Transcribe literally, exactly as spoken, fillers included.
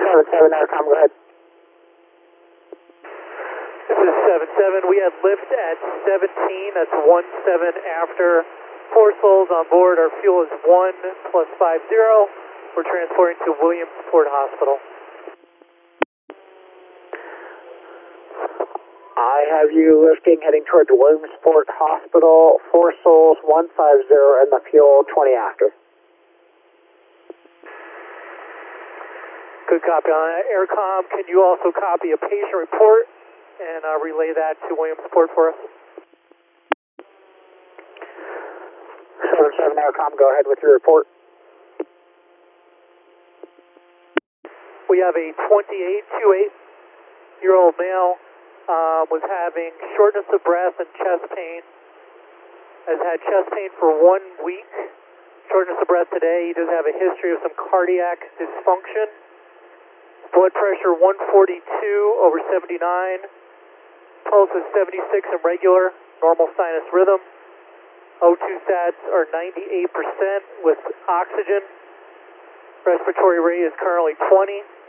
seven seven, Aircom, go ahead. This is seven seven. We had lift at seventeen. That's one seven after. Four souls on board. Our fuel is one plus five zero. We're transporting to Williamsport Hospital. I have you lifting, heading toward the Williamsport Hospital. Four souls, one five zero, and the fuel twenty after. Good copy on that. Aircom, can you also copy a patient report and uh, relay that to Williamsport for us? seven seven, Aircom, go ahead with your report. We have a twenty-eight, twenty-eight-year-old male, um, was having shortness of breath and chest pain, has had chest pain for one week, shortness of breath today. He does have a history of some cardiac dysfunction. Blood pressure one forty-two over seventy-nine, pulse is seventy-six and regular, normal sinus rhythm. O two stats are ninety-eight percent with oxygen. Respiratory rate is currently twenty.